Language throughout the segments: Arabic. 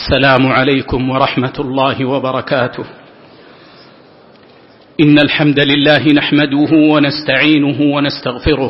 السلام عليكم ورحمة الله وبركاته. إن الحمد لله نحمده ونستعينه ونستغفره،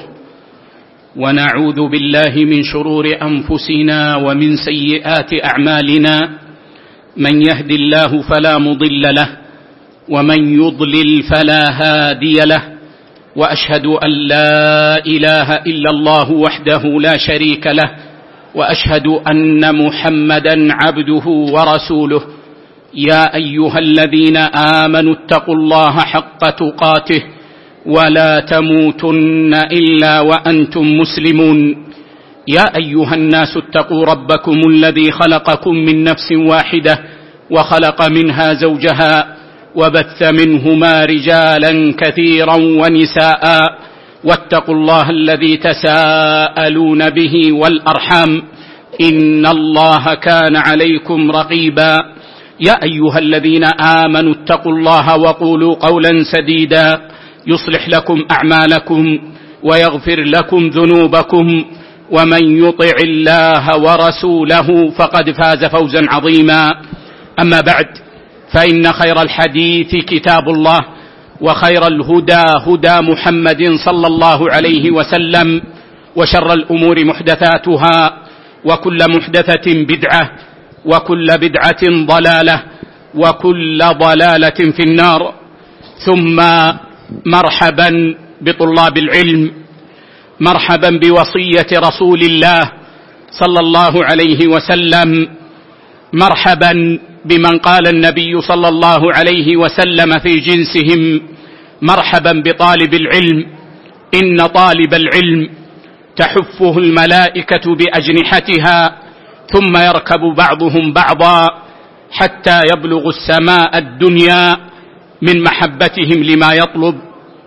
ونعوذ بالله من شرور أنفسنا ومن سيئات أعمالنا. من يهد الله فلا مضل له، ومن يضلل فلا هادي له، وأشهد أن لا إله إلا الله وحده لا شريك له، وأشهد أن محمدا عبده ورسوله. يا أيها الذين آمنوا اتقوا الله حق تقاته ولا تموتن إلا وأنتم مسلمون. يا أيها الناس اتقوا ربكم الذي خلقكم من نفس واحدة وخلق منها زوجها وبث منهما رجالا كثيرا ونساء، واتقوا الله الذي تساءلون به والأرحام، إن الله كان عليكم رقيبا. يا أيها الذين آمنوا اتقوا الله وقولوا قولا سديدا يصلح لكم أعمالكم ويغفر لكم ذنوبكم، ومن يطع الله ورسوله فقد فاز فوزا عظيما. أما بعد، فإن خير الحديث كتاب الله، وخير الهدى هدى محمد صلى الله عليه وسلم، وشر الأمور محدثاتها، وكل محدثة بدعة، وكل بدعة ضلالة، وكل ضلالة في النار. ثم مرحبا بطلاب العلم، مرحبا بوصية رسول الله صلى الله عليه وسلم، مرحبا بمن قال النبي صلى الله عليه وسلم في جنسهم: مرحبا بطالب العلم، إن طالب العلم تحفه الملائكة بأجنحتها، ثم يركب بعضهم بعضا حتى يبلغ السماء الدنيا من محبتهم لما يطلب.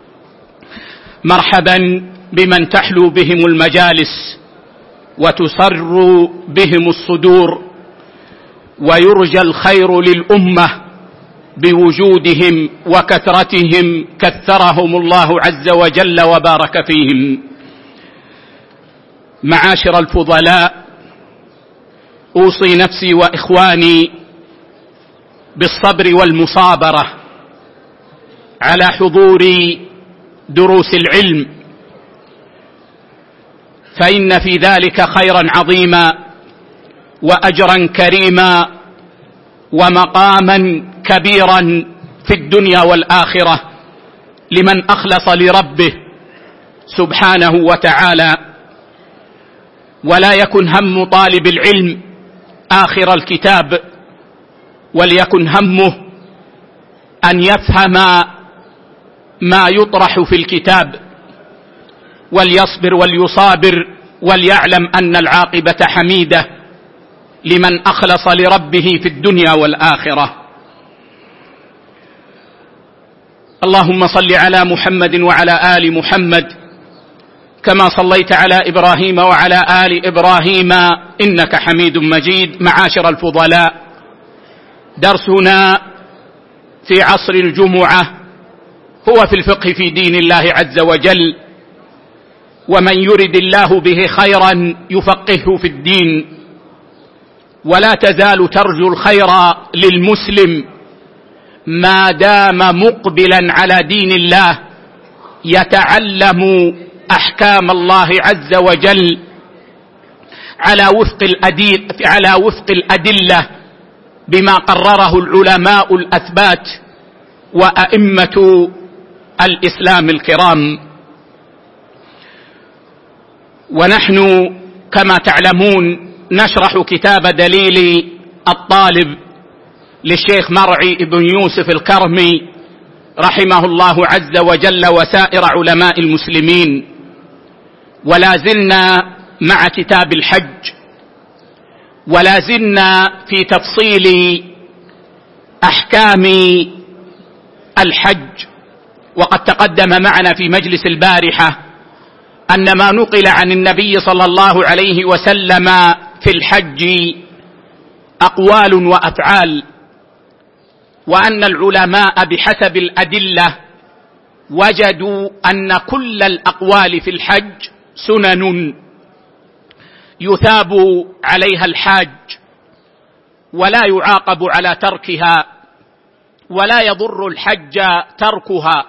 مرحبا بمن تحلو بهم المجالس وتسر بهم الصدور، ويرجى الخير للأمة بوجودهم وكثرتهم، كثرهم الله عز وجل وبارك فيهم. معاشر الفضلاء، أوصي نفسي وإخواني بالصبر والمصابرة على حضور دروس العلم، فإن في ذلك خيرا عظيما وأجرا كريما ومقاما كبيرا في الدنيا والآخرة لمن أخلص لربه سبحانه وتعالى. ولا يكن هم طالب العلم آخر الكتاب، وليكن همه أن يفهم ما يطرح في الكتاب، وليصبر وليصابر، وليعلم أن العاقبة حميدة لمن أخلص لربه في الدنيا والآخرة. اللهم صل على محمد وعلى آل محمد كما صليت على إبراهيم وعلى آل إبراهيم إنك حميد مجيد. معاشر الفضلاء، درسنا في عصر الجمعة هو في الفقه في دين الله عز وجل، ومن يرد الله به خيرا يفقهه في الدين. ولا تزال ترجو الخير للمسلم ما دام مقبلا على دين الله، يتعلم أحكام الله عز وجل على وفق الأدلة بما قرره العلماء الأثبات وأئمة الإسلام الكرام. ونحن كما تعلمون نشرح كتاب دليل الطالب للشيخ مرعي بن يوسف الكرمي رحمه الله عز وجل وسائر علماء المسلمين. ولا زلنا مع كتاب الحج، ولا زلنا في تفصيل أحكام الحج. وقد تقدم معنا في مجلس البارحة أن ما نقل عن النبي صلى الله عليه وسلم في الحج أقوال وأفعال، وأن العلماء بحسب الأدلة وجدوا أن كل الأقوال في الحج سنن يثاب عليها الحاج، ولا يعاقب على تركها، ولا يضر الحج تركها،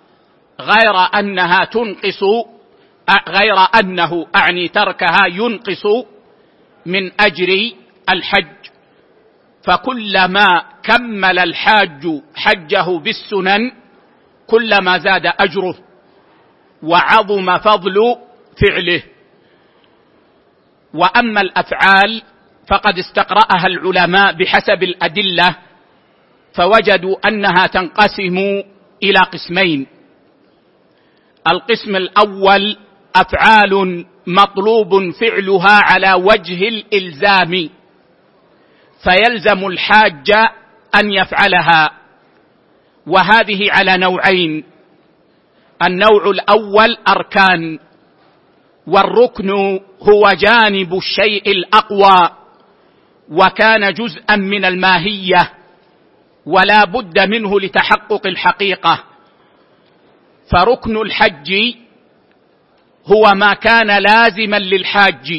غير أنه تركها ينقص من أجر الحج. فكلما كمل الحاج حجه بالسنن كلما زاد أجره وعظم فضل فعله. وأما الأفعال فقد استقرأها العلماء بحسب الأدلة، فوجدوا أنها تنقسم إلى قسمين. القسم الأول أفعال مطلوب فعلها على وجه الإلزام، فيلزم الحاج أن يفعلها، وهذه على نوعين. النوع الأول أركان، والركن هو جانب الشيء الأقوى، وكان جزءا من الماهية ولا بد منه لتحقق الحقيقة. فركن الحج هو ما كان لازما للحاج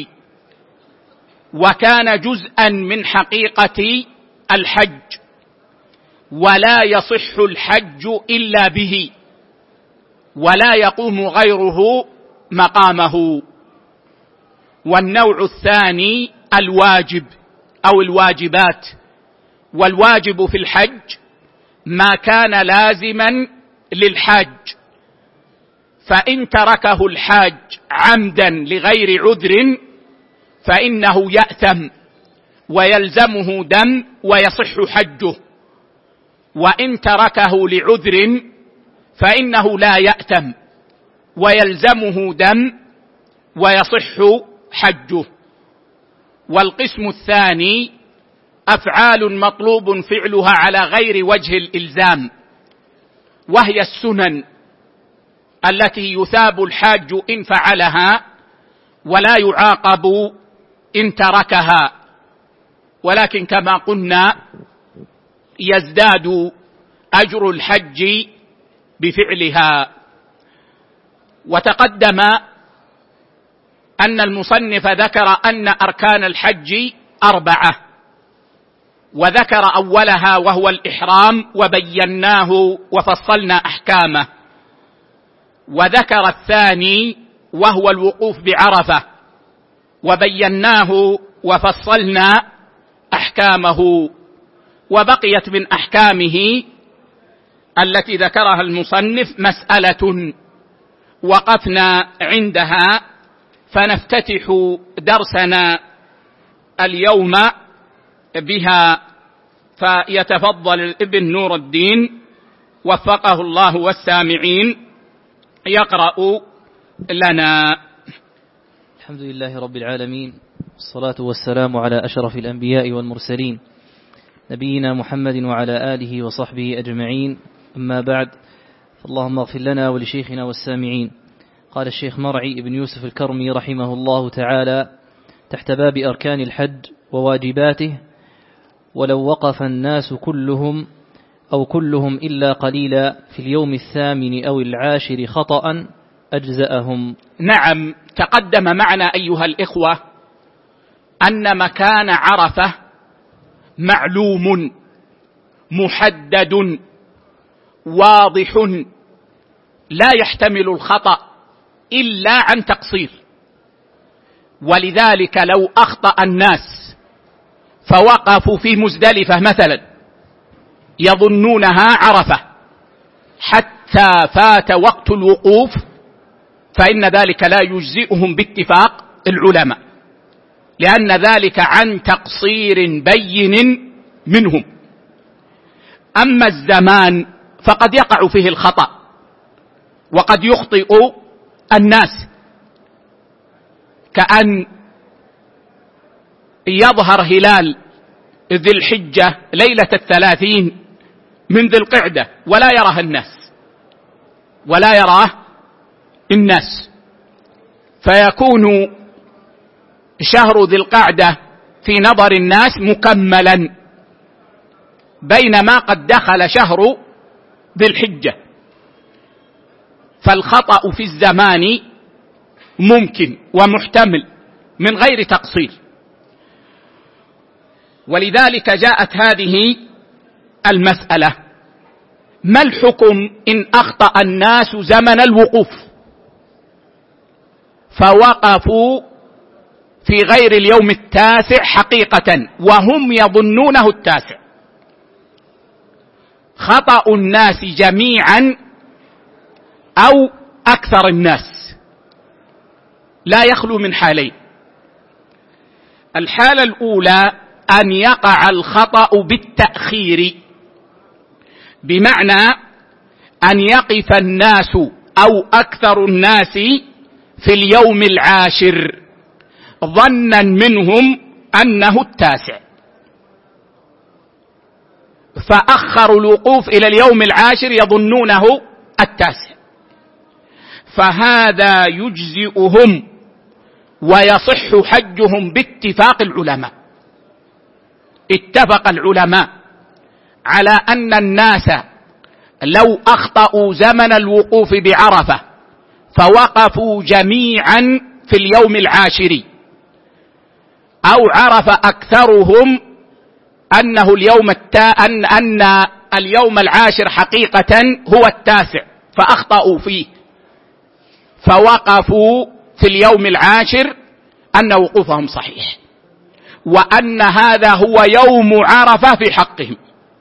وكان جزءا من حقيقة الحج، ولا يصح الحج إلا به، ولا يقوم غيره مقامه. والنوع الثاني الواجب أو الواجبات، والواجب في الحج ما كان لازما للحاج، فإن تركه الحاج عمدا لغير عذر فإنه يأثم ويلزمه دم ويصح حجه، وإن تركه لعذر فإنه لا يأثم ويلزمه دم ويصح حجه. والقسم الثاني أفعال مطلوب فعلها على غير وجه الإلزام، وهي السنن التي يثاب الحاج إن فعلها ولا يعاقب إن تركها، ولكن كما قلنا يزداد أجر الحج بفعلها. وتقدم أن المصنف ذكر أن أركان الحج 4، وذكر أولها وهو الإحرام وبيناه وفصلنا أحكامه، وذكر الثاني وهو الوقوف بعرفة وبيناه وفصلنا أحكامه. وبقيت من أحكامه التي ذكرها المصنف مسألة وقفنا عندها، فنفتتح درسنا اليوم بها. فيتفضل ابن نور الدين وفقه الله والسامعين يقرأ لنا. الحمد لله رب العالمين، والصلاة والسلام على أشرف الأنبياء والمرسلين نبينا محمد وعلى آله وصحبه أجمعين. أما بعد، فاللهم اغفر لنا ولشيخنا والسامعين. قال الشيخ مرعي بن يوسف الكرمي رحمه الله تعالى تحت باب أركان الحج وواجباته: ولو وقف الناس كلهم أو كلهم إلا قليلا في اليوم 8 أو 10 خطأ أجزأهم. نعم، تقدم معنا أيها الإخوة أن مكان عرفة معلوم محدد واضح لا يحتمل الخطأ إلا عن تقصير، ولذلك لو أخطأ الناس فوقفوا في مزدلفة مثلا يظنونها عرفة حتى فات وقت الوقوف، فإن ذلك لا يجزئهم باتفاق العلماء، لأن ذلك عن تقصير بين منهم. أما الزمان فقد يقع فيه الخطأ وقد يخطئ الناس، كأن يظهر هلال ذي الحجة ليلة 30 من ذي القعدة ولا يراه الناس، فيكون شهر ذي القعدة في نظر الناس مكملا، بينما قد دخل شهر ذي الحجة. فالخطأ في الزمان ممكن ومحتمل من غير تقصير. ولذلك جاءت هذه المسألة: ما الحكم إن أخطأ الناس زمن الوقوف فوقفوا في غير اليوم التاسع حقيقة وهم يظنونه التاسع؟ خطأ الناس جميعا أو أكثر الناس؟ لا يخلو من حالين. الحالة الأولى أن يقع الخطأ بالتأخير، بمعنى أن يقف الناس أو أكثر الناس في اليوم العاشر ظنا منهم أنه التاسع، فأخروا الوقوف إلى اليوم العاشر يظنونه التاسع، فهذا يجزئهم ويصح حجهم باتفاق العلماء. اتفق العلماء على أن الناس لو أخطأوا زمن الوقوف بعرفة فوقفوا جميعا في اليوم العاشر، أو عرف أكثرهم أنه أن اليوم العاشر حقيقة هو التاسع فأخطأوا فيه فوقفوا في اليوم العاشر، أن وقوفهم صحيح وأن هذا هو يوم عرفة في حقهم.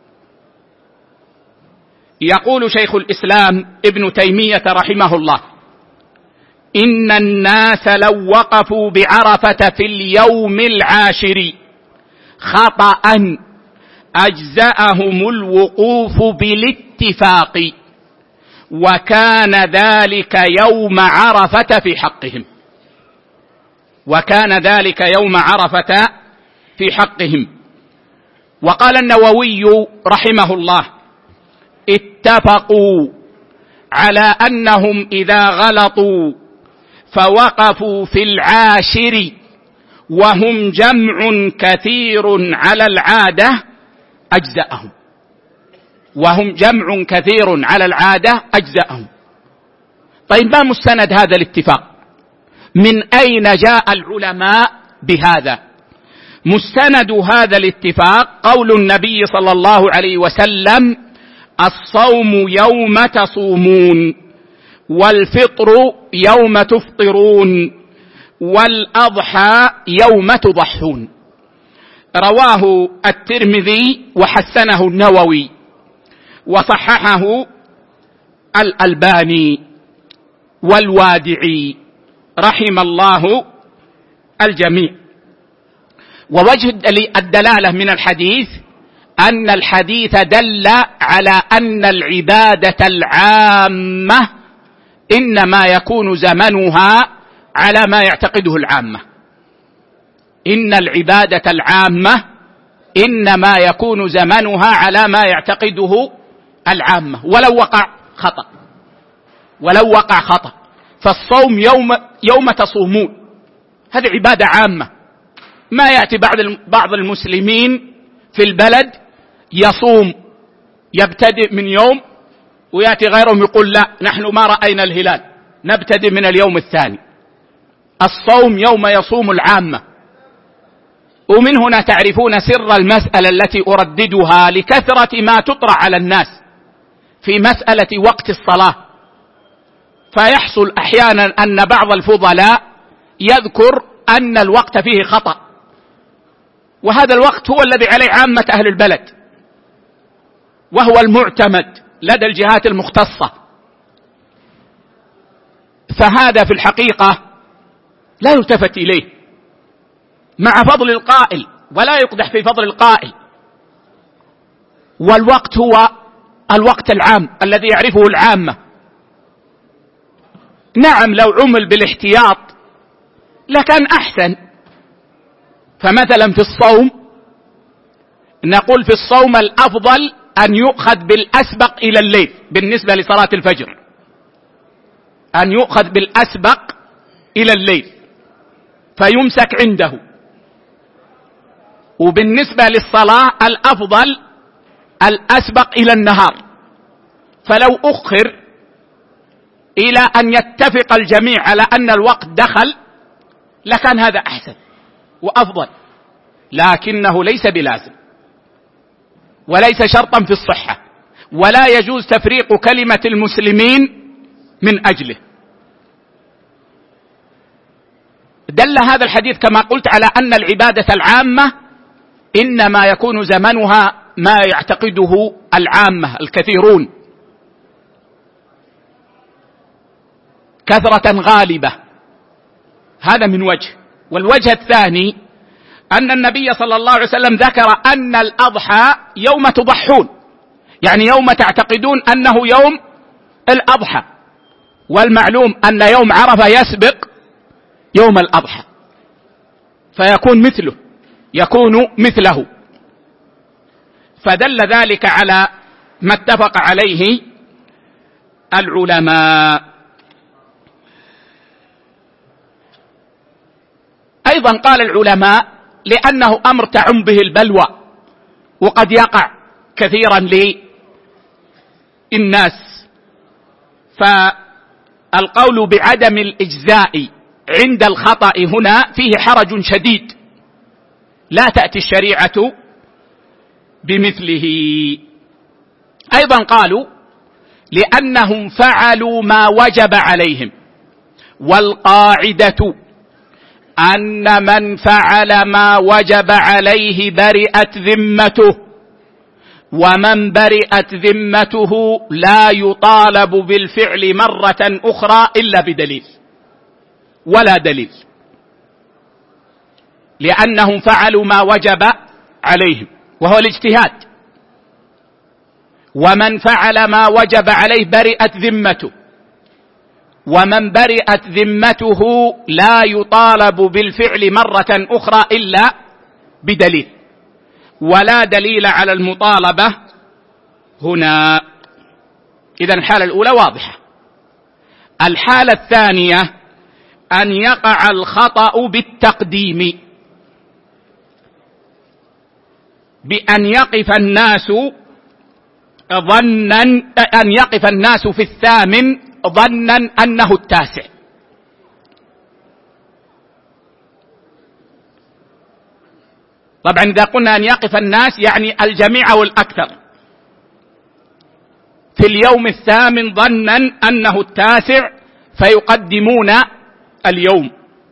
يقول شيخ الإسلام ابن تيمية رحمه الله: إن الناس لو وقفوا بعرفة في اليوم العاشر خطأ أجزأهم الوقوف بالاتفاق، وكان ذلك يوم عرفة في حقهم. وكان ذلك يوم عرفة في حقهم. وقال النووي رحمه الله: اتفقوا على أنهم إذا غلطوا فوقفوا في العاشر وهم جمع كثير على العادة أجزأهم. وهم جمع كثير على العادة أجزأهم. طيب، ما مستند هذا الاتفاق؟ من أين جاء العلماء بهذا؟ مستند هذا الاتفاق قول النبي صلى الله عليه وسلم: الصوم يوم تصومون، والفطر يوم تفطرون، والأضحى يوم تضحون. رواه الترمذي وحسنه النووي وصححه الألباني والوادعي رحم الله الجميع. ووجه الدلالة من الحديث أن الحديث دل على أن العبادة العامة إنما يكون زمنها على ما يعتقده العامة. إن العبادة العامة إنما يكون زمنها على ما يعتقده العامة، ولو وقع خطأ. فالصوم يوم تصومون هذه عبادة عامة. ما يأتي بعض المسلمين في البلد يصوم يبتدئ من يوم، ويأتي غيرهم يقول: لا، نحن ما رأينا الهلال، نبتدئ من اليوم الثاني. الصوم يوم يصوم العامة. ومن هنا تعرفون سر المسألة التي أرددها لكثرة ما تطرح على الناس في مسألة وقت الصلاة. فيحصل أحيانا أن بعض الفضلاء يذكر أن الوقت فيه خطأ، وهذا الوقت هو الذي عليه عامة أهل البلد، وهو المعتمد لدى الجهات المختصة. فهذا في الحقيقة لا يلتفت إليه مع فضل القائل، ولا يقدح في فضل القائل. والوقت هو الوقت العام الذي يعرفه العامة. نعم، لو عمل بالاحتياط لكان أحسن. فمثلا في الصوم نقول في الصوم الأفضل أن يؤخذ بالأسبق إلى الليل بالنسبة لصلاة الفجر، أن يؤخذ بالأسبق إلى الليل فيمسك عنده. وبالنسبة للصلاة الأفضل الأسبق إلى النهار، فلو أخر إلى أن يتفق الجميع على أن الوقت دخل لكان هذا أحسن وأفضل. لكنه ليس بلازم وليس شرطا في الصحة، ولا يجوز تفريق كلمة المسلمين من أجله. دل هذا الحديث كما قلت على أن العبادة العامة إنما يكون زمنها ما يعتقده العامة الكثيرون كثرة غالبة. هذا من وجه. والوجه الثاني أن النبي صلى الله عليه وسلم ذكر أن الأضحى يوم تضحون، يعني يوم تعتقدون أنه يوم الأضحى، والمعلوم أن يوم عرفة يسبق يوم الأضحى فيكون مثله. فدل ذلك على ما اتفق عليه العلماء. أيضا قال العلماء لأنه أمر تعم به البلوى وقد يقع كثيرا للناس، فالقول بعدم الإجزاء عند الخطأ هنا فيه حرج شديد لا تأتي الشريعة بمثله. أيضا قالوا لأنهم فعلوا ما وجب عليهم، والقاعدة أن من فعل ما وجب عليه برئت ذمته، ومن برئت ذمته لا يطالب بالفعل مرة أخرى إلا بدليل ولا دليل، لأنهم فعلوا ما وجب عليهم وهو الاجتهاد. ومن فعل ما وجب عليه برئت ذمته، ومن برئت ذمته لا يطالب بالفعل مرة أخرى إلا بدليل، ولا دليل على المطالبة هنا. إذن الحالة الأولى واضحة. الحالة الثانية أن يقع الخطأ بالتقديم، بأن يقف الناس في الثامن ظنا أنه التاسع. طبعا إذا قلنا أن يقف الناس يعني الجميع والأكثر في اليوم الثامن ظنا أنه التاسع فيقدمون اليوم.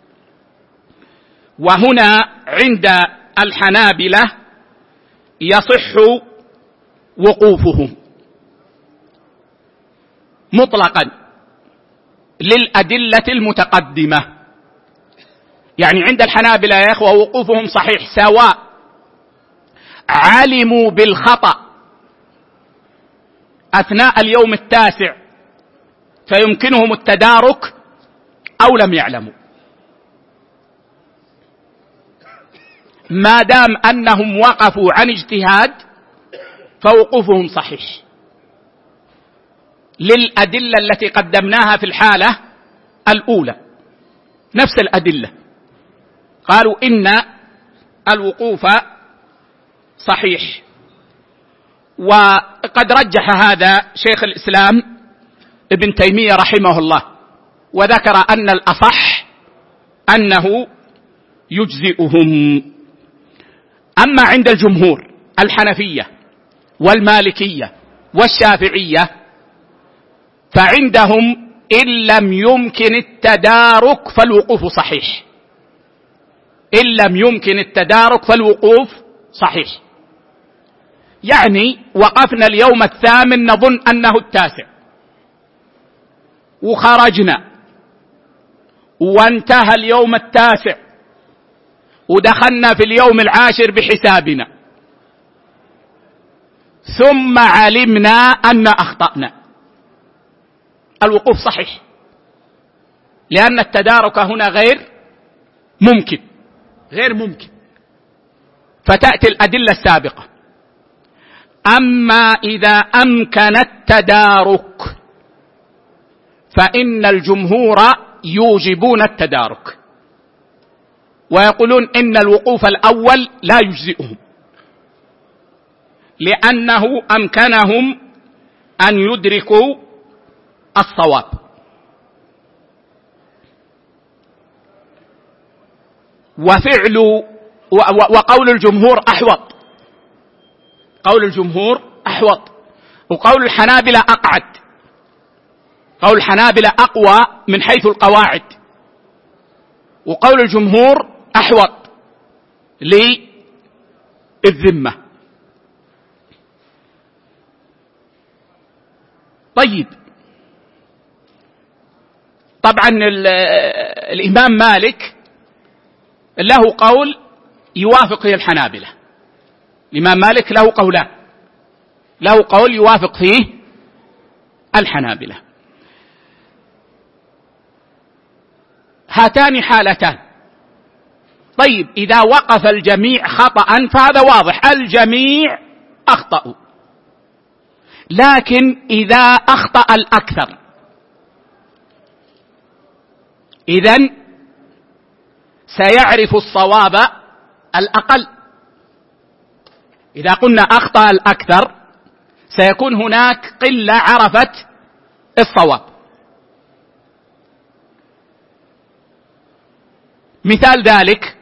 وهنا عند الحنابلة يصح وقوفهم مطلقا للأدلة المتقدمة. يعني عند الحنابلة يا إخوة وقوفهم صحيح سواء علموا بالخطأ أثناء اليوم التاسع فيمكنهم التدارك أو لم يعلموا، ما دام أنهم وقفوا عن اجتهاد فوقوفهم صحيح للأدلة التي قدمناها في الحالة الأولى. نفس الأدلة قالوا إن الوقوف صحيح. وقد رجح هذا شيخ الإسلام ابن تيمية رحمه الله، وذكر أن الأصح أنه يجزئهم. أما عند الجمهور الحنفية والمالكية والشافعية فعندهم إن لم يمكن التدارك فالوقوف صحيح، إن لم يمكن التدارك فالوقوف صحيح. يعني وقفنا اليوم الثامن نظن أنه التاسع وخرجنا وانتهى اليوم التاسع ودخلنا في اليوم العاشر بحسابنا ثم علمنا أن أخطأنا، الوقوف صحيح لأن التدارك هنا غير ممكن فتأتي الأدلة السابقة. أما إذا أمكن التدارك فإن الجمهور يوجبون التدارك ويقولون إن الوقوف الأول لا يجزئهم لأنه أمكنهم أن يدركوا الصواب. وفعل وقول الجمهور أحوط، قول الجمهور أحوط، وقول الحنابلة أقعد، قول الحنابلة أقوى من حيث القواعد، وقول الجمهور أحوط للذمة. طيب، طبعا الإمام مالك له قول يوافق فيه الحنابلة، الإمام مالك له قولان، له قول يوافق فيه الحنابلة. هاتان حالتان. طيب، إذا وقف الجميع خطأ فهذا واضح، الجميع أخطأوا، لكن إذا أخطأ الأكثر إذن سيعرف الصواب الأقل. إذا قلنا أخطأ الأكثر سيكون هناك قلة عرفت الصواب. مثال ذلك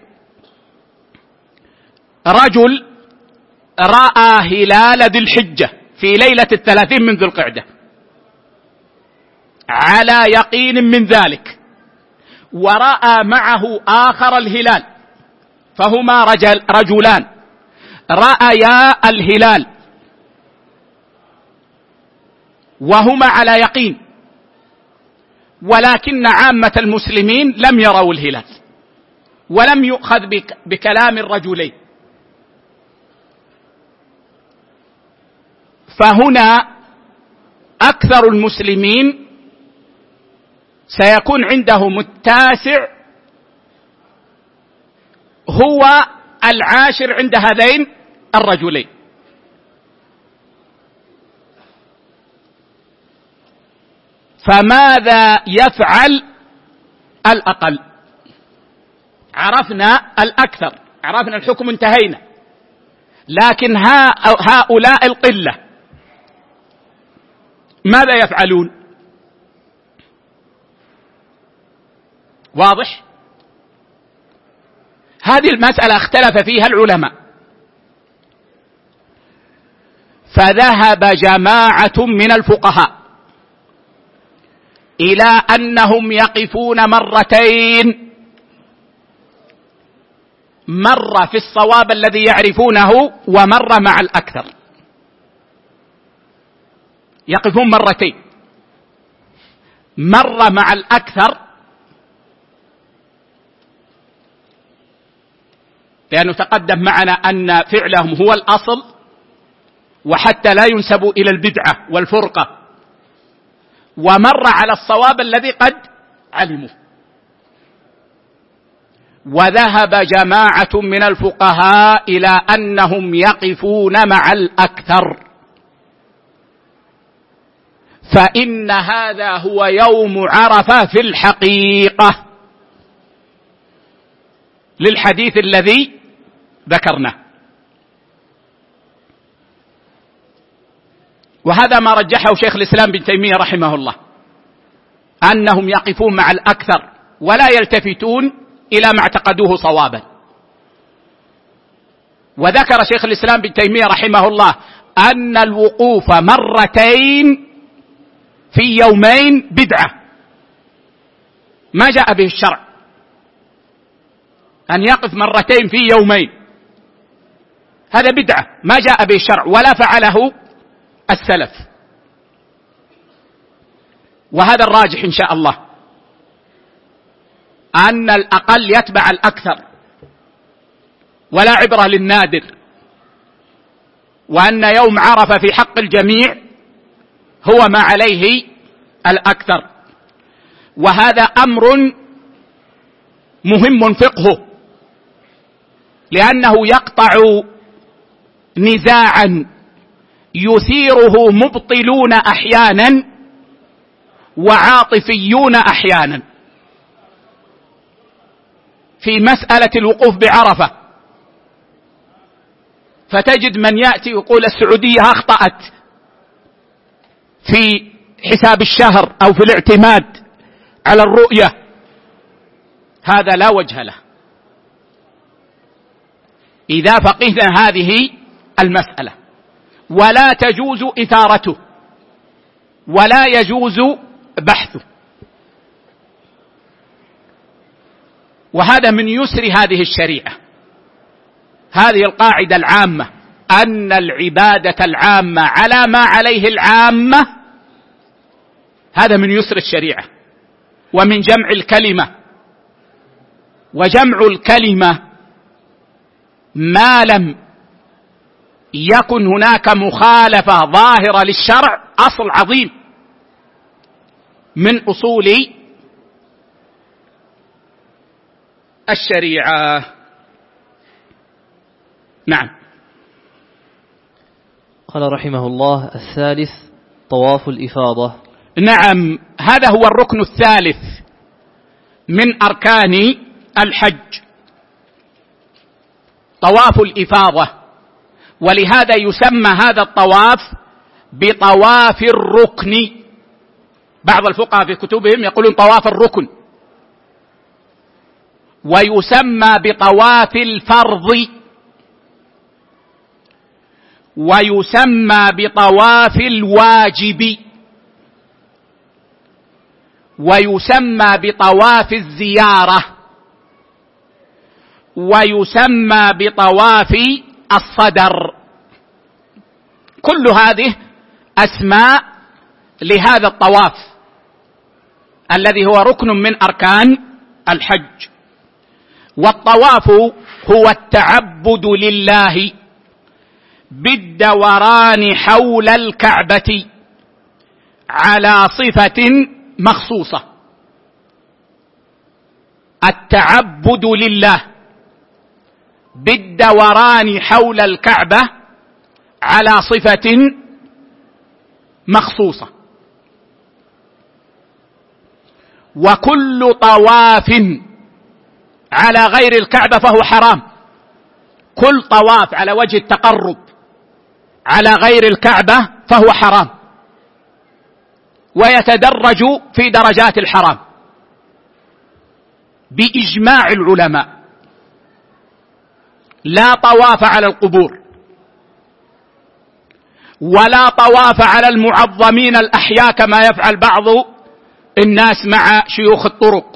رجل رأى هلال ذي الحجة في ليلة 30 من ذي القعدة على يقين من ذلك، ورأى معه آخر الهلال، فهما رجلان رأيا الهلال وهما على يقين، ولكن عامة المسلمين لم يروا الهلال ولم يؤخذ بكلام الرجلين، فهنا أكثر المسلمين سيكون عندهم التاسع هو العاشر عند هذين الرجلين. فماذا يفعل الأقل؟ عرفنا الأكثر، عرفنا الحكم، انتهينا، لكن هؤلاء القلة ماذا يفعلون؟ واضح؟ هذه المسألة اختلف فيها العلماء، فذهب جماعة من الفقهاء إلى أنهم يقفون مرتين، مرة في الصواب الذي يعرفونه ومرة مع الأكثر، يقفون مرتين، مرة مع الأكثر لأنه تقدم معنا أن فعلهم هو الأصل، وحتى لا ينسبوا إلى البدعة والفرقة، ومر على الصواب الذي قد علموا. وذهب جماعة من الفقهاء إلى أنهم يقفون مع الأكثر، فإن هذا هو يوم عرفة في الحقيقة للحديث الذي ذكرناه. وهذا ما رجحه شيخ الإسلام ابن تيمية رحمه الله، أنهم يقفون مع الأكثر ولا يلتفتون إلى ما اعتقدوه صوابا. وذكر شيخ الإسلام ابن تيمية رحمه الله أن الوقوف مرتين في يومين بدعة، ما جاء به الشرع أن يقف مرتين في يومين، هذا بدعة ما جاء به الشرع ولا فعله السلف. وهذا الراجح إن شاء الله، أن الأقل يتبع الأكثر ولا عبرة للنادر، وأن يوم عرفة في حق الجميع هو ما عليه الأكثر. وهذا أمر مهم فقهه، لأنه يقطع نزاعا يثيره مبطلون أحيانا وعاطفيون أحيانا في مسألة الوقوف بعرفة. فتجد من يأتي يقول السعودية أخطأت في حساب الشهر أو في الاعتماد على الرؤية، هذا لا وجه له، إذا فقهنا هذه المسألة، ولا تجوز إثارته ولا يجوز بحثه. وهذا من يسر هذه الشريعة، هذه القاعدة العامة، أن العبادة العامة على ما عليه العامة، هذا من يسر الشريعة ومن جمع الكلمة. وجمع الكلمة ما لم يكن هناك مخالفة ظاهرة للشرع أصل عظيم من أصول الشريعة. نعم. قال رحمه الله: الثالث طواف الإفاضة. نعم، هذا هو الركن الثالث من أركان الحج، طواف الإفاضة. ولهذا يسمى هذا الطواف بطواف الركن. بعض الفقهاء في كتبهم يقولون طواف الركن، ويسمى بطواف الفرض، ويسمى بطواف الواجب، ويسمى بطواف الزيارة، ويسمى بطواف الصدر. كل هذه أسماء لهذا الطواف الذي هو ركن من أركان الحج. والطواف هو التعبد لله بالدوران حول الكعبة على صفة مخصوصة. التعبد لله بالدوران حول الكعبة على صفة مخصوصة. وكل طواف على غير الكعبة فهو حرام. كل طواف على وجه التقرب على غير الكعبة فهو حرام، ويتدرج في درجات الحرام بإجماع العلماء. لا طواف على القبور، ولا طواف على المعظمين الأحياء كما يفعل بعض الناس مع شيوخ الطرق.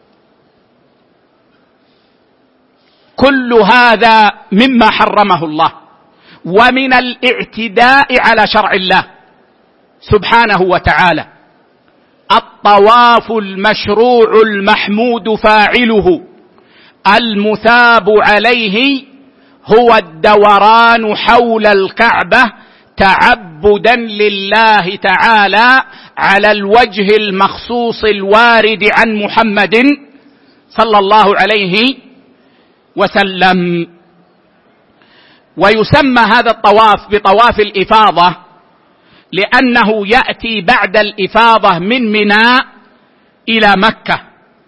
كل هذا مما حرمه الله، ومن الاعتداء على شرع الله سبحانه وتعالى. الطواف المشروع المحمود فاعله المثاب عليه هو الدوران حول الكعبة تعبدا لله تعالى على الوجه المخصوص الوارد عن محمد صلى الله عليه وسلم. ويسمى هذا الطواف بطواف الإفاضة لأنه يأتي بعد الإفاضة من منى إلى مكة.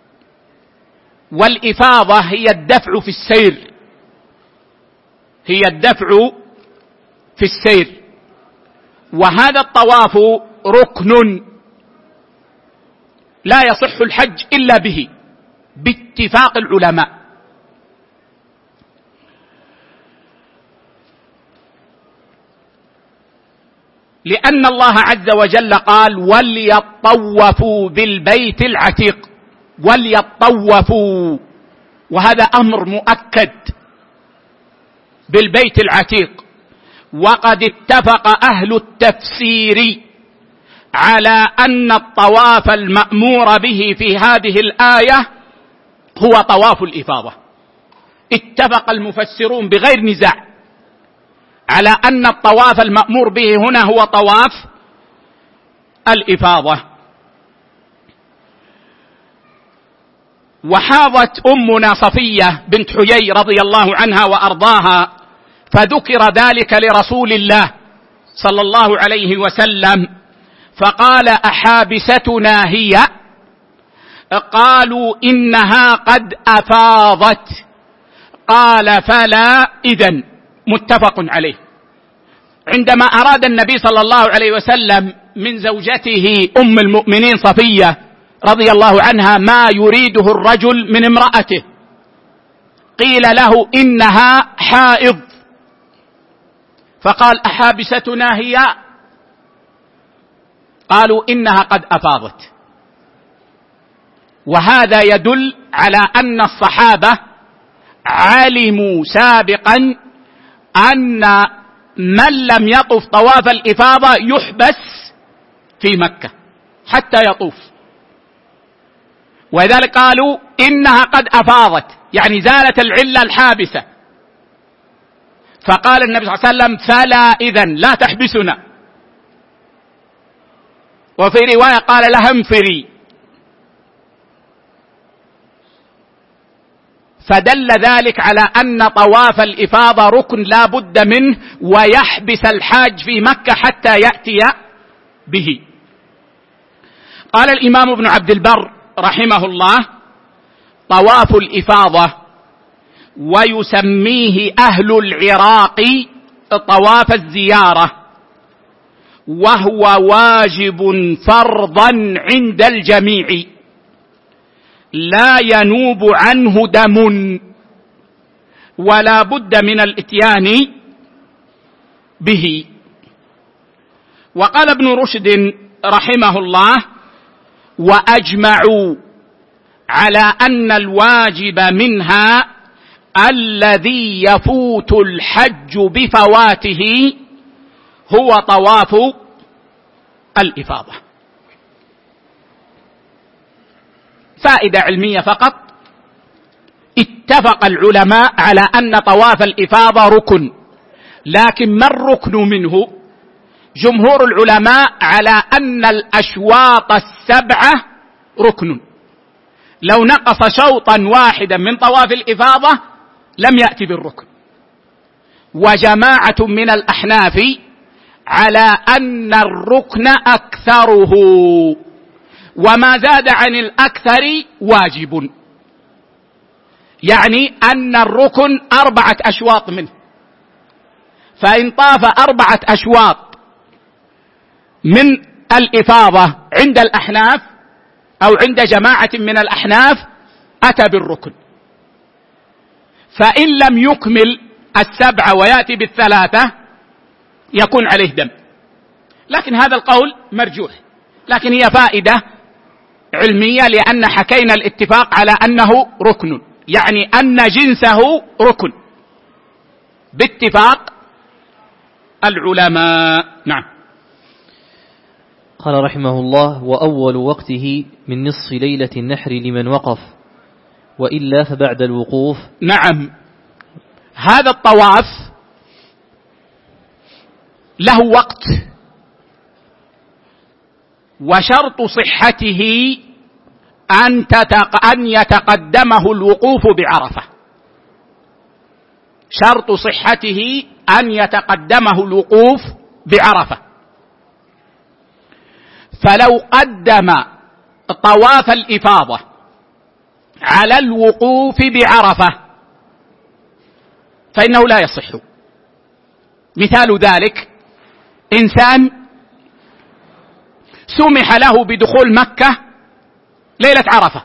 والإفاضة هي الدفع في السير، هي الدفع في السير. وهذا الطواف ركن لا يصح الحج إلا به باتفاق العلماء. لأن الله عز وجل قال: وليطوفوا بالبيت العتيق. وليطوفوا، وهذا أمر مؤكد بالبيت العتيق. وقد اتفق أهل التفسير على أن الطواف المأمور به في هذه الآية هو طواف الإفاضة. اتفق المفسرون بغير نزاع على أن الطواف المأمور به هنا هو طواف الإفاضة. وحاضت أمنا صفية بنت حيي رضي الله عنها وأرضاها، فذكر ذلك لرسول الله صلى الله عليه وسلم، فقال: أحابستنا هي؟ قالوا: إنها قد أفاضت. قال: فلا إذن. متفق عليه. عندما أراد النبي صلى الله عليه وسلم من زوجته أم المؤمنين صفية رضي الله عنها ما يريده الرجل من امرأته، قيل له إنها حائض، فقال أحابستنا هي؟ قالوا إنها قد أفاضت. وهذا يدل على أن الصحابة علموا سابقا أن من لم يطف طواف الإفاضة يحبس في مكة حتى يطوف، ولذلك قالوا إنها قد أفاضت، يعني زالت العلة الحابسة. فقال النبي صلى الله عليه وسلم: فلا إذن لا تحبسنا. وفي رواية قال لها: انفري. فدل ذلك على أن طواف الإفاضة ركن لا بد منه، ويحبس الحاج في مكة حتى يأتي به. قال الإمام ابن عبد البر رحمه الله: طواف الإفاضة ويسميه أهل العراق طواف الزيارة، وهو واجب فرضا عند الجميع لا ينوب عنه دم، ولا بد من الاتيان به. وقال ابن رشد رحمه الله: وأجمعوا على أن الواجب منها الذي يفوت الحج بفواته هو طواف الإفاضة. فائدة علمية فقط: اتفق العلماء على أن طواف الإفاضة ركن، لكن ما الركن منه؟ جمهور العلماء على أن الأشواط السبعة ركن، لو نقص شوطا واحدا من طواف الإفاضة لم يأتي بالركن. وجماعة من الأحناف على أن الركن أكثره، وما زاد عن الأكثر واجب، يعني أن الركن 4 أشواط منه، فإن طاف 4 أشواط من الإفاضة عند الأحناف أو عند جماعة من الأحناف أتى بالركن. فإن لم يكمل 7 ويأتي 3 يكون عليه دم، لكن هذا القول مرجوح. لكن هي فائدة علمية، لأن حكينا الاتفاق على أنه ركن، يعني أن جنسه ركن باتفاق العلماء. نعم. قال رحمه الله: وأول وقته من نصف ليلة النحر لمن وقف، وإلا فبعد الوقوف. نعم، هذا الطواف له وقت، وشرط صحته أن يتقدمه الوقوف بعرفة. شرط صحته أن يتقدمه الوقوف بعرفة. فلو قدم طواف الإفاضة على الوقوف بعرفة فإنه لا يصح. مثال ذلك: إنسان سمح له بدخول مكة ليلة عرفة،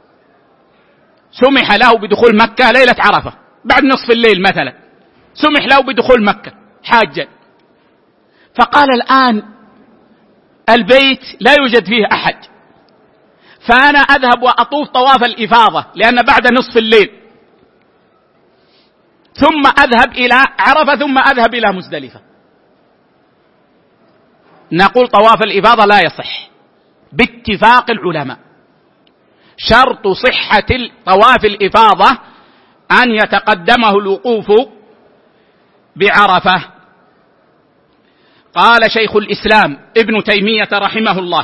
سمح له بدخول مكة ليلة عرفة بعد نصف الليل مثلا، سمح له بدخول مكة حاجا، فقال الآن البيت لا يوجد فيه أحد، فأنا أذهب وأطوف طواف الإفاضة لأن بعد نصف الليل، ثم أذهب إلى عرفة، ثم أذهب إلى مزدلفة. نقول طواف الإفاضة لا يصح باتفاق العلماء. شرط صحة طواف الإفاضة أن يتقدمه الوقوف بعرفة. قال شيخ الإسلام ابن تيمية رحمه الله: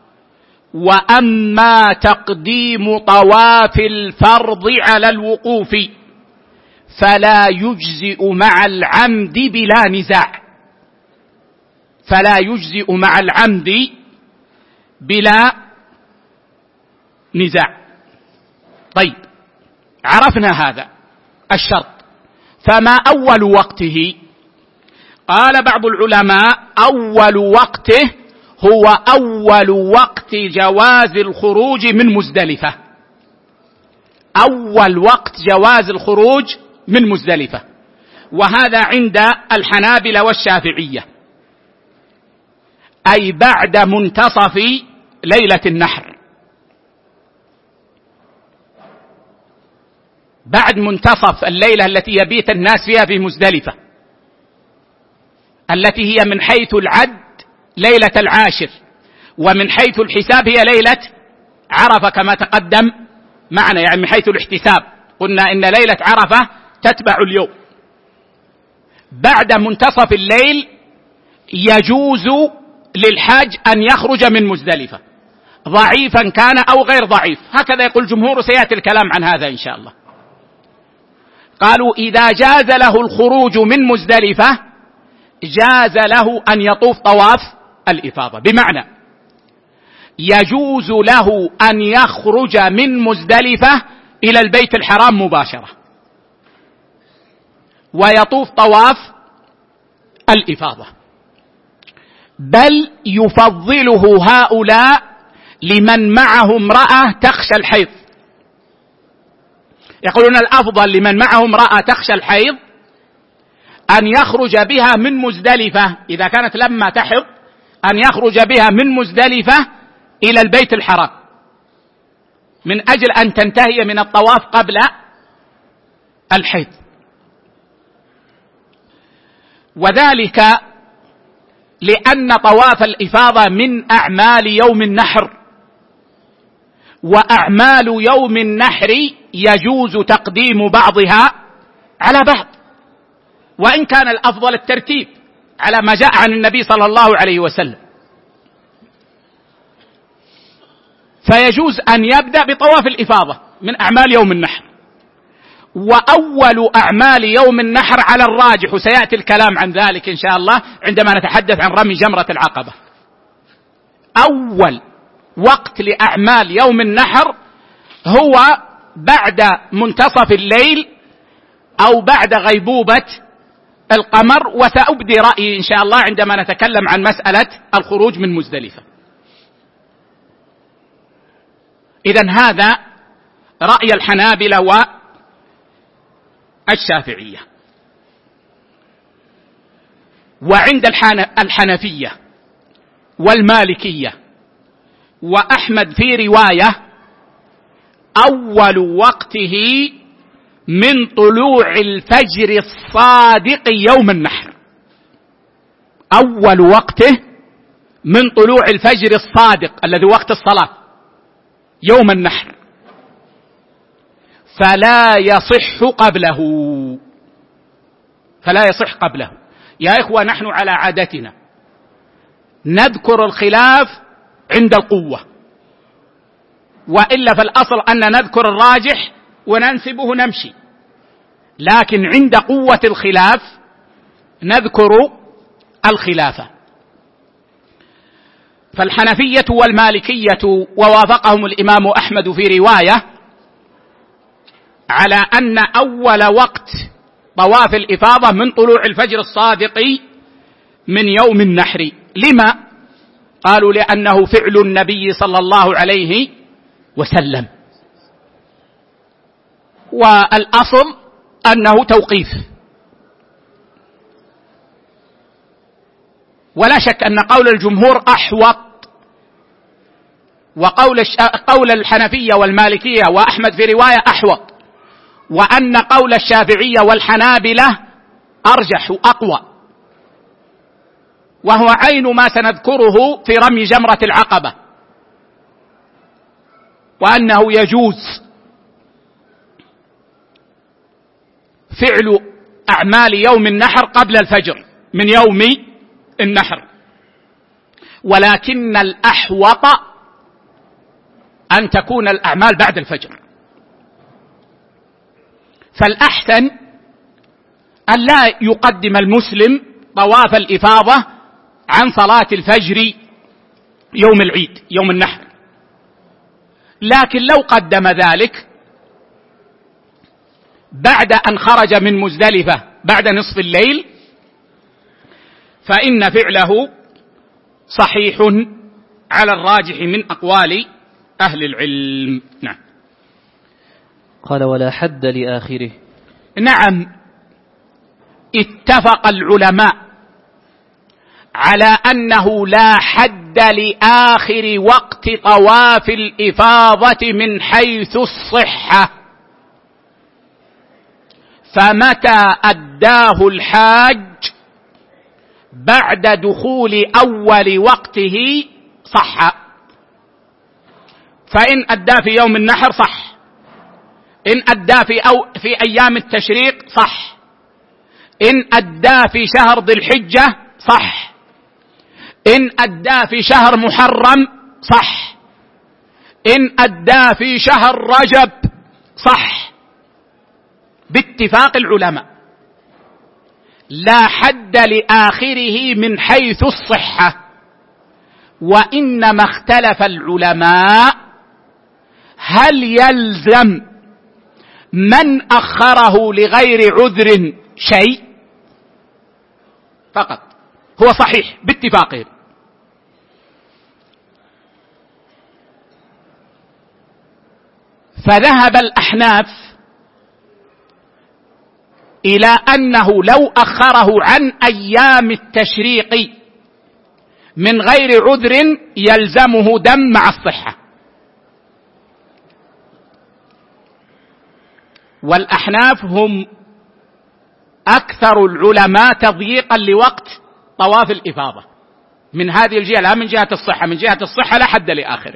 وأما تقديم طواف الفرض على الوقوف فلا يجزئ مع العمد بلا نزاع، فلا يجزئ مع العمد بلا نزاع. طيب، عرفنا هذا الشرط، فما أول وقته؟ قال بعض العلماء: أول وقته هو أول وقت جواز الخروج من مزدلفة، أول وقت جواز الخروج من مزدلفة، وهذا عند الحنابلة والشافعية، أي بعد منتصف ليلة النحر، بعد منتصف الليلة التي يبيت الناس فيها في مزدلفة، التي هي من حيث العد ليلة العاشر، ومن حيث الحساب هي ليلة عرفة كما تقدم معنا، يعني من حيث الاحتساب قلنا إن ليلة عرفة تتبع اليوم. بعد منتصف الليل يجوز للحاج أن يخرج من مزدلفة، ضعيفا كان أو غير ضعيف، هكذا يقول الجمهور، سيأتي الكلام عن هذا إن شاء الله. قالوا إذا جاز له الخروج من مزدلفة جاز له أن يطوف طواف الإفاضة، بمعنى يجوز له أن يخرج من مزدلفة إلى البيت الحرام مباشرة ويطوف طواف الإفاضة، بل يفضله هؤلاء لمن معه امرأة تخشى الحيض، يقولون الأفضل لمن معه امرأة تخشى الحيض أن يخرج بها من مزدلفة إذا كانت لما تحض، أن يخرج بها من مزدلفة إلى البيت الحرام من أجل أن تنتهي من الطواف قبل الحيض. وذلك لأن طواف الإفاضة من أعمال يوم النحر، وأعمال يوم النحر يجوز تقديم بعضها على بعض، وإن كان الأفضل الترتيب على ما جاء عن النبي صلى الله عليه وسلم، فيجوز أن يبدأ بطواف الإفاضة من أعمال يوم النحر. وأول أعمال يوم النحر على الراجح، وسيأتي الكلام عن ذلك إن شاء الله عندما نتحدث عن رمي جمرة العقبة، أول وقت لأعمال يوم النحر هو بعد منتصف الليل أو بعد غيبوبة القمر، وسأبدي رأيي إن شاء الله عندما نتكلم عن مسألة الخروج من مزدلفة. إذن هذا رأي الحنابلة والشافعية. وعند الحنفية والمالكية وأحمد في رواية أول وقته من طلوع الفجر الصادق يوم النحر، أول وقته من طلوع الفجر الصادق الذي وقت الصلاة يوم النحر، فلا يصح قبله، فلا يصح قبله. يا إخوة نحن على عادتنا نذكر الخلاف عند القوة، وإلا فالأصل أن نذكر الراجح وننسبه نمشي، لكن عند قوة الخلاف نذكر الخلافة. فالحنفية والمالكية ووافقهم الإمام أحمد في رواية على أن أول وقت طواف الإفاضة من طلوع الفجر الصادق من يوم النحر. لما؟ قالوا لأنه فعل النبي صلى الله عليه وسلم، والأصل أنه توقيف، ولا شك أن قول الجمهور أحوط، وقول الحنفية والمالكية وأحمد في رواية أحوط، وأن قول الشافعية والحنابلة أرجح وأقوى، وهو عين ما سنذكره في رمي جمرة العقبة، وأنه يجوز فعل أعمال يوم النحر قبل الفجر من يوم النحر، ولكن الأحوط أن تكون الأعمال بعد الفجر. فالأحسن أن لا يقدم المسلم طواف الإفاضة عن صلاة الفجر يوم العيد يوم النحر، لكن لو قدم ذلك بعد أن خرج من مزدلفة بعد نصف الليل فإن فعله صحيح على الراجح من أقوال أهل العلم. نعم. قال ولا حد لآخره. نعم، اتفق العلماء على أنه لا حد لآخر وقت طواف الإفاضة من حيث الصحة، فمتى أداه الحاج بعد دخول أول وقته صح، فإن أدى في يوم النحر صح، إن أدى في أيام التشريق صح، إن أدى في شهر ذي الحجة صح، إن أدى في شهر محرم صح، إن أدى في شهر رجب صح، باتفاق العلماء. لا حد لآخره من حيث الصحة، وإنما اختلف العلماء هل يلزم من أخره لغير عذر شيء فقط. هو صحيح باتفاقهم. فذهب الأحناف إلى أنه لو أخره عن أيام التشريق من غير عذر يلزمه دم مع الصحة، والأحناف هم أكثر العلماء تضييقا لوقت طواف الإفاضة من هذه الجهة، لا من جهة الصحة، من جهة الصحة لا حد لآخره.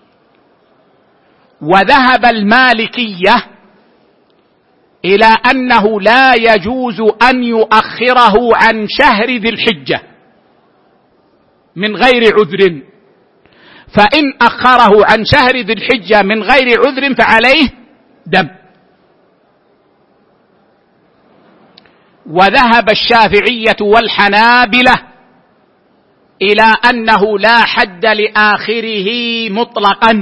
وذهب المالكية إلى أنه لا يجوز أن يؤخره عن شهر ذي الحجة من غير عذر، فإن أخره عن شهر ذي الحجة من غير عذر فعليه دم. وذهب الشافعية والحنابلة إلى أنه لا حد لآخره مطلقا،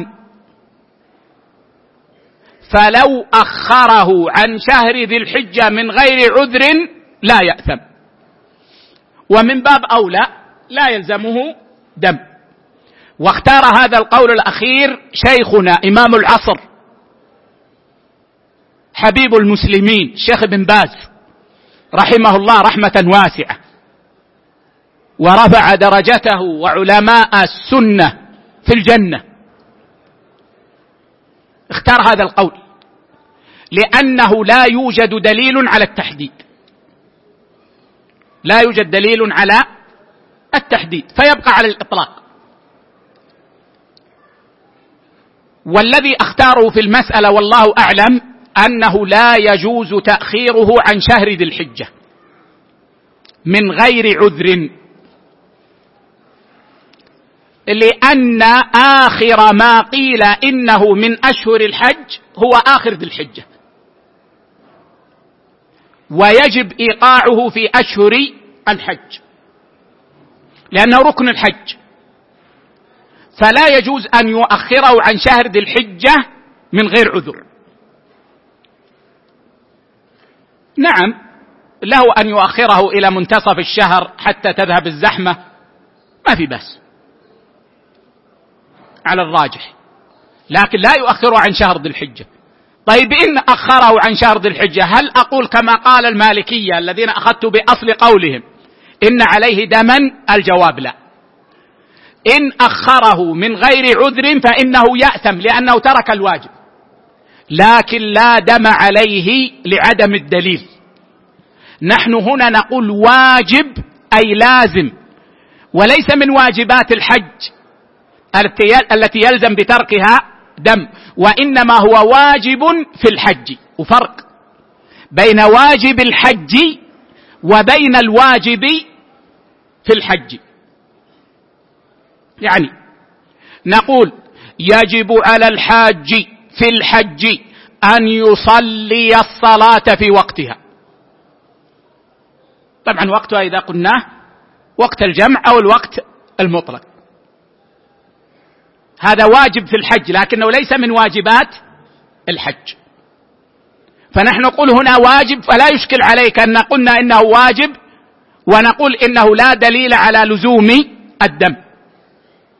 فلو أخره عن شهر ذي الحجة من غير عذر لا يأثم، ومن باب أولى لا يلزمه دم. واختار هذا القول الأخير شيخنا إمام العصر حبيب المسلمين شيخ ابن باز رحمه الله رحمة واسعة، ورفع درجته وعلماء السنة في الجنة. اختار هذا القول لأنه لا يوجد دليل على التحديد، لا يوجد دليل على التحديد، فيبقى على الإطلاق. والذي اختاره في المسألة والله أعلم أنه لا يجوز تأخيره عن شهر ذي الحجة من غير عذر، لأن آخر ما قيل إنه من أشهر الحج هو آخر ذي الحجة، ويجب إيقاعه في أشهر الحج لأنه ركن الحج، فلا يجوز أن يؤخره عن شهر ذي الحجة من غير عذر. نعم، له أن يؤخره إلى منتصف الشهر حتى تذهب الزحمة، ما في بأس على الراجح، لكن لا يؤخره عن شهر ذي الحجة. طيب إن أخره عن شهر ذي الحجة، هل أقول كما قال المالكية الذين أخذت بأصل قولهم إن عليه دما؟ الجواب لا. إن أخره من غير عذر فإنه يأثم لأنه ترك الواجب، لكن لا دم عليه لعدم الدليل. نحن هنا نقول واجب أي لازم، وليس من واجبات الحج التي يلزم بتركها دم، وإنما هو واجب في الحج. وفرق بين واجب الحج وبين الواجب في الحج. يعني نقول يجب على الحاج في الحج أن يصلي الصلاة في وقتها. طبعا وقتها إذا قلناه وقت الجمع أو الوقت المطلق، هذا واجب في الحج لكنه ليس من واجبات الحج. فنحن نقول هنا واجب، فلا يشكل عليك أن قلنا إنه واجب ونقول إنه لا دليل على لزوم الدم،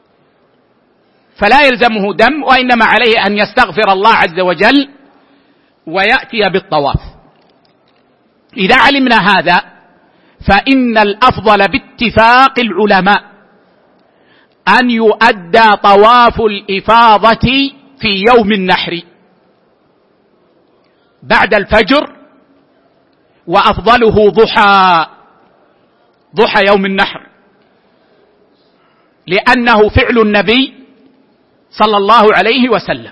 فلا يلزمه دم، وإنما عليه أن يستغفر الله عز وجل ويأتي بالطواف. إذا علمنا هذا فإن الأفضل باتفاق العلماء أن يؤدى طواف الإفاضة في يوم النحر بعد الفجر، وأفضله ضحى يوم النحر، لأنه فعل النبي صلى الله عليه وسلم،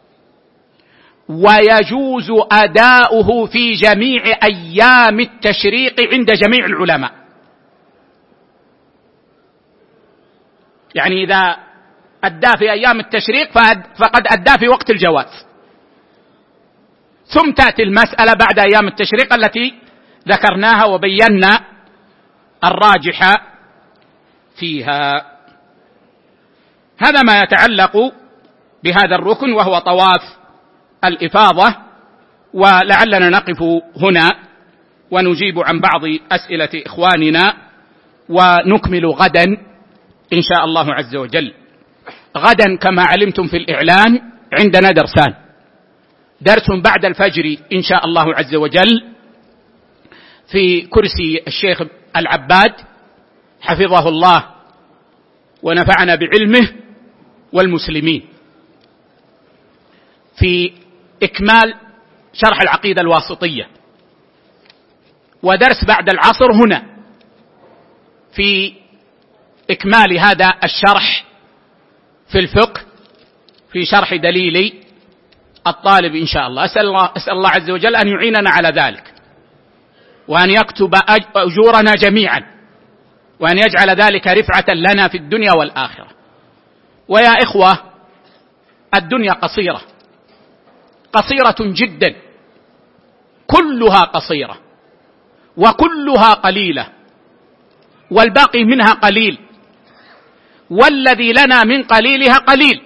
ويجوز أداؤه في جميع أيام التشريق عند جميع العلماء. يعني إذا أدى في أيام التشريق فقد أدى في وقت الجواز، ثم تأتي المسألة بعد أيام التشريق التي ذكرناها وبينا الراجح فيها. هذا ما يتعلق بهذا الركن وهو طواف الإفاضة، ولعلنا نقف هنا ونجيب عن بعض أسئلة إخواننا ونكمل غدا إن شاء الله عز وجل. غدا كما علمتم في الإعلان عندنا درسان، درس بعد الفجر إن شاء الله عز وجل في كرسي الشيخ العباد حفظه الله ونفعنا بعلمه والمسلمين، في إكمال شرح العقيدة الواسطية. ودرس بعد العصر هنا في إكمال هذا الشرح في الفقه في شرح دليل الطالب إن شاء الله. أسأل الله عز وجل أن يعيننا على ذلك، وأن يكتب أجورنا جميعا، وأن يجعل ذلك رفعة لنا في الدنيا والآخرة. ويا إخوة، الدنيا قصيرة جدا، كلها قصيرة وكلها قليلة، والباقي منها قليل، والذي لنا من قليلها قليل،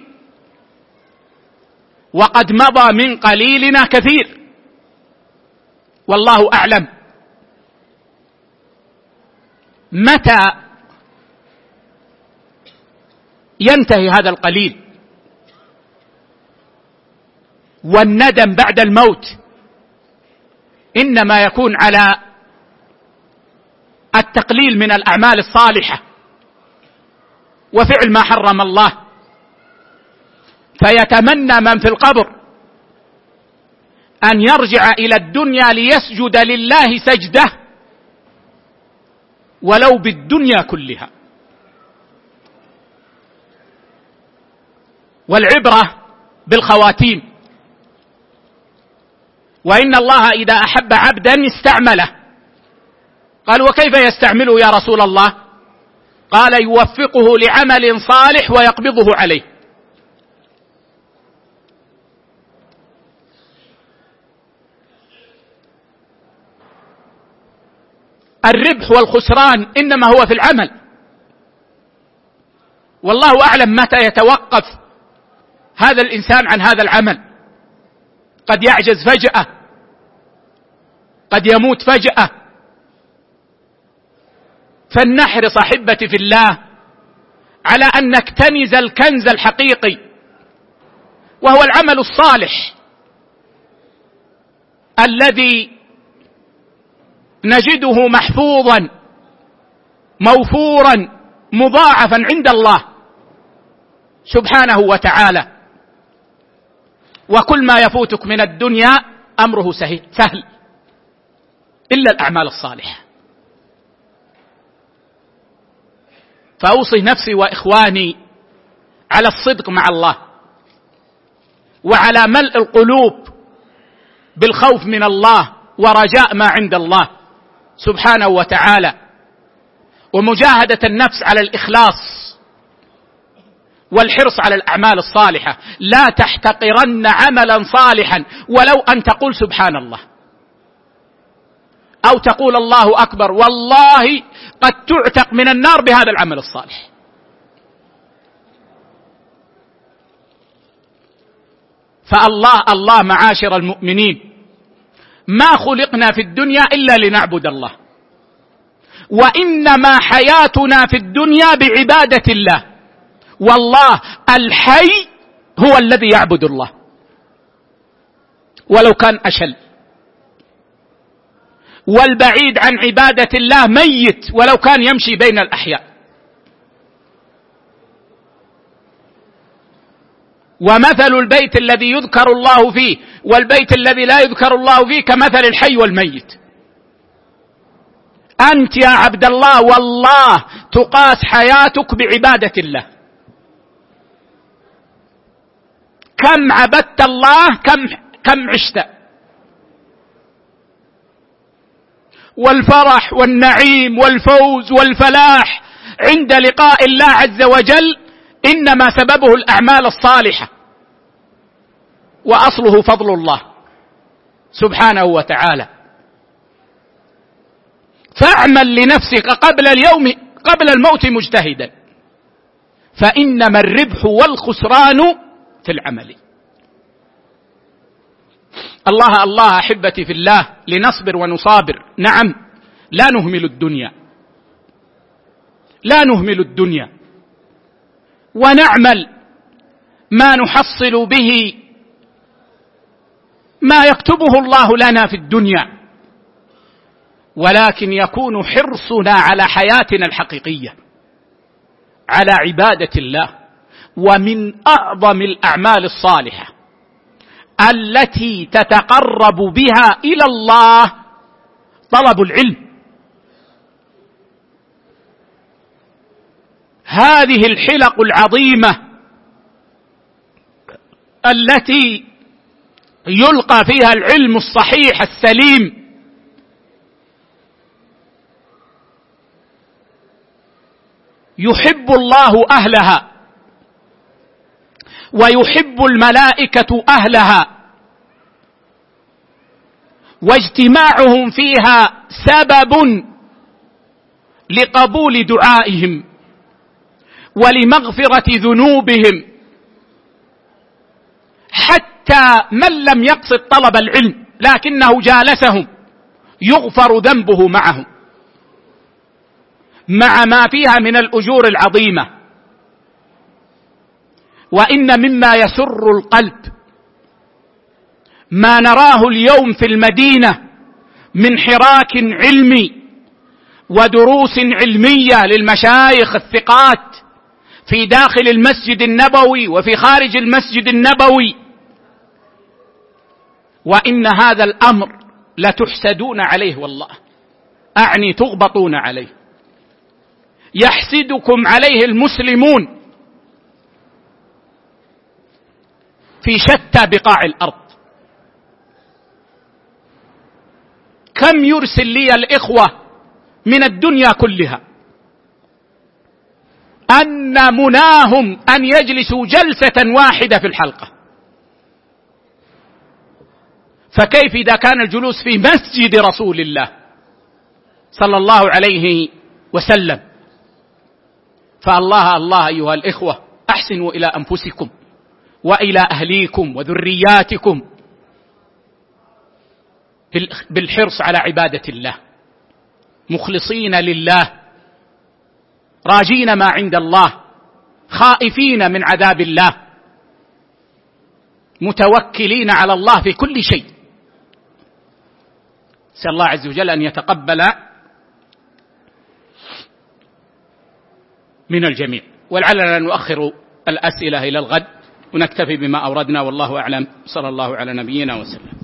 وقد مضى من قليلنا كثير، والله أعلم. متى ينتهي هذا القليل؟ والندم بعد الموت إنما يكون على التقليل من الأعمال الصالحة وفعل ما حرم الله، فيتمنى من في القبر أن يرجع إلى الدنيا ليسجد لله سجدة ولو بالدنيا كلها. والعبرة بالخواتيم، وإن الله إذا أحب عبدا استعمله. قال: وكيف يستعمله يا رسول الله؟ قال: يوفقه لعمل صالح ويقبضه عليه. الربح والخسران إنما هو في العمل، والله أعلم متى يتوقف هذا الإنسان عن هذا العمل. قد يعجز فجأة، قد يموت فجأة. فلنحرص أحبتي في الله على أن نكتنز الكنز الحقيقي، وهو العمل الصالح الذي نجده محفوظا موفورا مضاعفا عند الله سبحانه وتعالى. وكل ما يفوتك من الدنيا أمره سهل إلا الأعمال الصالحة. فأوصي نفسي وإخواني على الصدق مع الله، وعلى ملء القلوب بالخوف من الله ورجاء ما عند الله سبحانه وتعالى، ومجاهدة النفس على الإخلاص والحرص على الأعمال الصالحة. لا تحتقرن عملا صالحا ولو أن تقول سبحان الله أو تقول الله أكبر، والله قد تعتق من النار بهذا العمل الصالح. فالله معاشر المؤمنين ما خلقنا في الدنيا إلا لنعبد الله، وإنما حياتنا في الدنيا بعبادة الله، والله الحي هو الذي يعبد الله. ولو كان أشل، والبعيد عن عبادة الله ميت ولو كان يمشي بين الأحياء. ومثل البيت الذي يذكر الله فيه والبيت الذي لا يذكر الله فيه كمثل الحي والميت. أنت يا عبد الله والله تقاس حياتك بعبادة الله، كم عبدت الله، كم عشت. والفرح والنعيم والفوز والفلاح عند لقاء الله عز وجل إنما سببه الأعمال الصالحة، وأصله فضل الله سبحانه وتعالى. فاعمل لنفسك قبل الموت مجتهدا، فإنما الربح والخسران في العمل. الله أحبتي في الله، لنصبر ونصابر، نعم، لا نهمل الدنيا، ونعمل ما نحصل به ما يكتبه الله لنا في الدنيا، ولكن يكون حرصنا على حياتنا الحقيقية على عبادة الله. ومن أعظم الأعمال الصالحة التي تتقرب بها إلى الله طلب العلم. هذه الحلق العظيمة التي يلقى فيها العلم الصحيح السليم يحب الله أهلها ويحب الملائكة أهلها، واجتماعهم فيها سبب لقبول دعائهم ولمغفرة ذنوبهم، حتى من لم يقصد طلب العلم لكنه جالسهم يغفر ذنبه معهم مع ما فيها من الأجور العظيمة. وإن مما يسر القلب ما نراه اليوم في المدينة من حراك علمي ودروس علمية للمشايخ الثقات في داخل المسجد النبوي وفي خارج المسجد النبوي، وإن هذا الأمر لتحسدون عليه، والله أعني تغبطون عليه، يحسدكم عليه المسلمون في شتى بقاع الأرض. كم يرسل لي الإخوة من الدنيا كلها أن مناهم أن يجلسوا جلسة واحدة في الحلقة، فكيف إذا كان الجلوس في مسجد رسول الله صلى الله عليه وسلم؟ فالله أيها الإخوة، أحسنوا إلى أنفسكم وإلى أهليكم وذرياتكم بالحرص على عبادة الله، مخلصين لله، راجين ما عند الله، خائفين من عذاب الله، متوكلين على الله في كل شيء. نسأل الله عز وجل أن يتقبل من الجميع. ولعلنا نؤخر الأسئلة إلى الغد ونكتفي بما أوردنا، والله أعلم. صلى الله على نبينا وسلم.